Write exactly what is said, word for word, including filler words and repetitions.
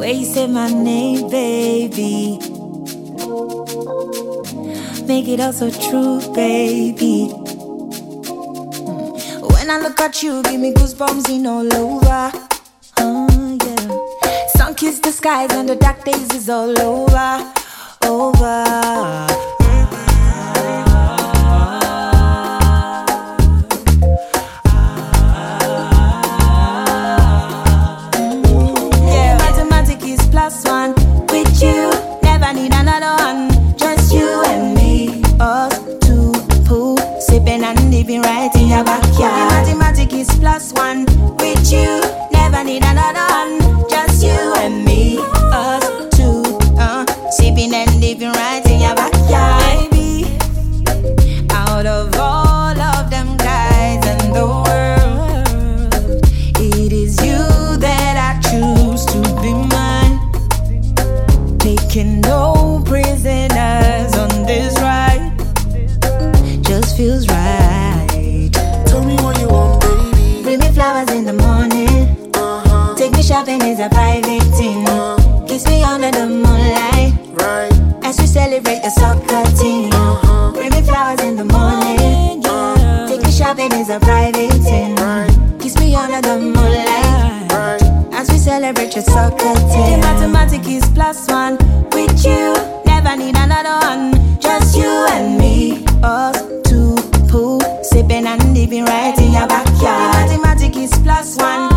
way you say my name, baby, make it all so true, baby. When I look at you, give me goosebumps in all over. Oh yeah, sun kiss the skies and the dark days is all over, over. Plus one with you, never need another one. Just you and me, us two, pool, sipping and living right in your backyard. Mathematics is plus one with you, never need another one. Just you and me, us two, uh, sipping and living right in your backyard. Baby, out of all of them guys in the world, it is you that I choose to be mine. Taking no prisoners on this ride, just feels right. Tell me what you want, baby. Bring me flowers in the morning. Uh-huh. Take me shopping is a private thing. Uh-huh. Kiss me under the moonlight, right? As we celebrate the soccer team. Uh-huh. Bring me flowers in the morning. Uh-huh. Take me shopping is a private thing. Right. Kiss me under the moonlight, right? As we celebrate your soccer team. Mathematics is plus one with you, never need another one. Just you and me, us two, pool, sipping and living right in your backyard. Mathematics is plus one